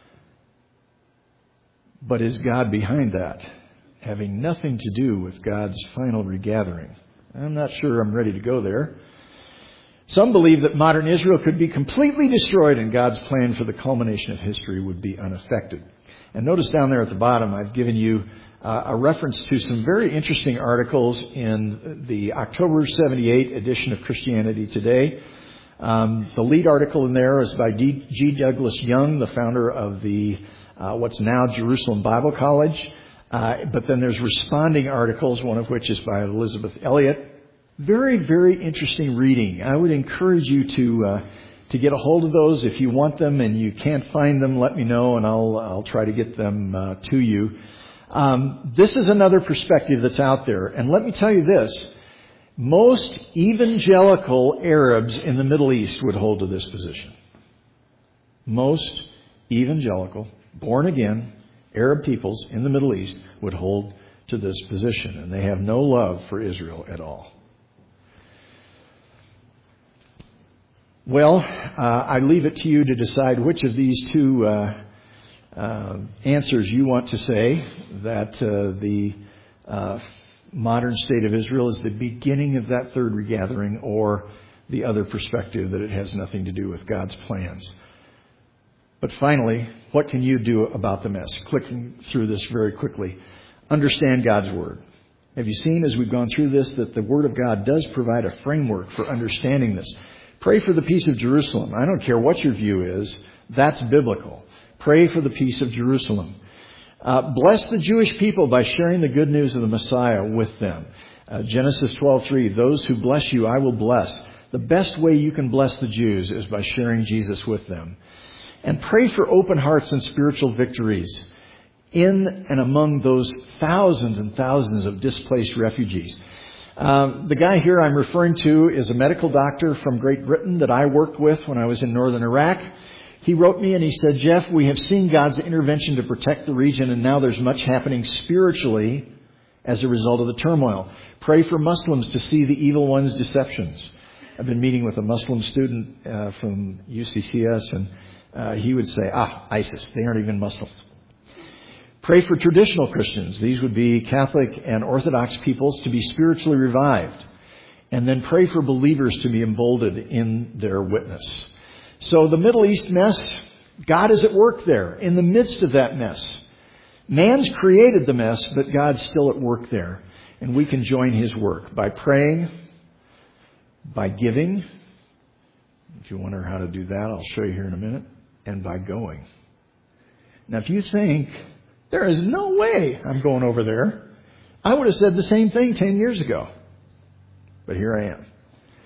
But is God behind that? Having nothing to do with God's final regathering. I'm not sure I'm ready to go there. Some believe that modern Israel could be completely destroyed and God's plan for the culmination of history would be unaffected. And notice down there at the bottom, I've given you a reference to some very interesting articles in the October 78 edition of Christianity Today. The lead article in there is by G. Douglas Young, the founder of the what's now Jerusalem Bible College. But then there's responding articles, one of which is by Elizabeth Elliot. Very, very interesting reading. I would encourage you to get a hold of those. If you want them and you can't find them, let me know and I'll try to get them to you. This is another perspective that's out there. And let me tell you this. Most evangelical Arabs in the Middle East would hold to this position. Most evangelical, born again, Arab peoples in the Middle East would hold to this position. And they have no love for Israel at all. Well, I leave it to you to decide which of these two answers you want to say, that the modern state of Israel is the beginning of that third regathering, or the other perspective that it has nothing to do with God's plans. But finally, what can you do about the mess? Clicking through this very quickly. Understand God's Word. Have you seen as we've gone through this that the Word of God does provide a framework for understanding this? Pray for the peace of Jerusalem. I don't care what your view is. That's biblical. Pray for the peace of Jerusalem. Bless the Jewish people by sharing the good news of the Messiah with them. Genesis 12:3, those who bless you, I will bless. The best way you can bless the Jews is by sharing Jesus with them. And pray for open hearts and spiritual victories in and among those thousands and thousands of displaced refugees. The guy here I'm referring to is a medical doctor from Great Britain that I worked with when I was in northern Iraq. He wrote me and he said, Jeff, we have seen God's intervention to protect the region, and now there's much happening spiritually as a result of the turmoil. Pray for Muslims to see the evil one's deceptions. I've been meeting with a Muslim student from UCCS, and he would say, ISIS, they aren't even Muslims. Pray for traditional Christians. These would be Catholic and Orthodox peoples to be spiritually revived. And then pray for believers to be emboldened in their witness. So the Middle East mess, God is at work there in the midst of that mess. Man's created the mess, but God's still at work there. And we can join His work by praying, by giving. If you wonder how to do that, I'll show you here in a minute. And by going. Now, if you think, there is no way I'm going over there, I would have said the same thing 10 years ago. But here I am.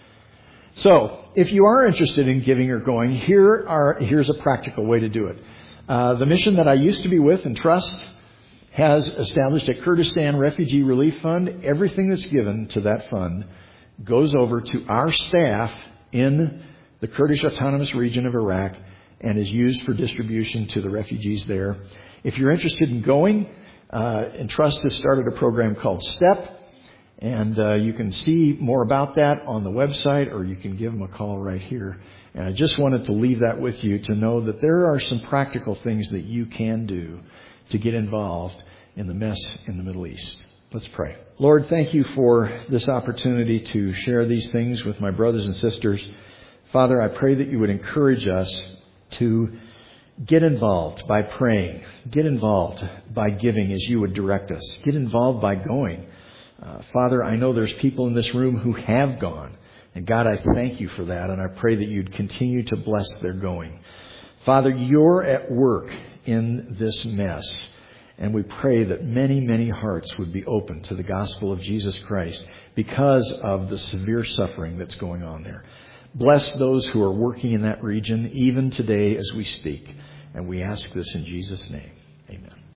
So, if you are interested in giving or going, here's a practical way to do it. The mission that I used to be with and trust has established a Kurdistan Refugee Relief Fund. Everything that's given to that fund goes over to our staff in the Kurdish Autonomous Region of Iraq and is used for distribution to the refugees there. If you're interested in going, Entrust has started a program called STEP. And you can see more about that on the website, or you can give them a call right here. And I just wanted to leave that with you to know that there are some practical things that you can do to get involved in the mess in the Middle East. Let's pray. Lord, thank you for this opportunity to share these things with my brothers and sisters. Father, I pray that you would encourage us to get involved by praying. Get involved by giving as you would direct us. Get involved by going. Father, I know there's people in this room who have gone. And God, I thank you for that. And I pray that you'd continue to bless their going. Father, you're at work in this mess. And we pray that many, many hearts would be open to the gospel of Jesus Christ because of the severe suffering that's going on there. Bless those who are working in that region, even today as we speak. And we ask this in Jesus' name. Amen.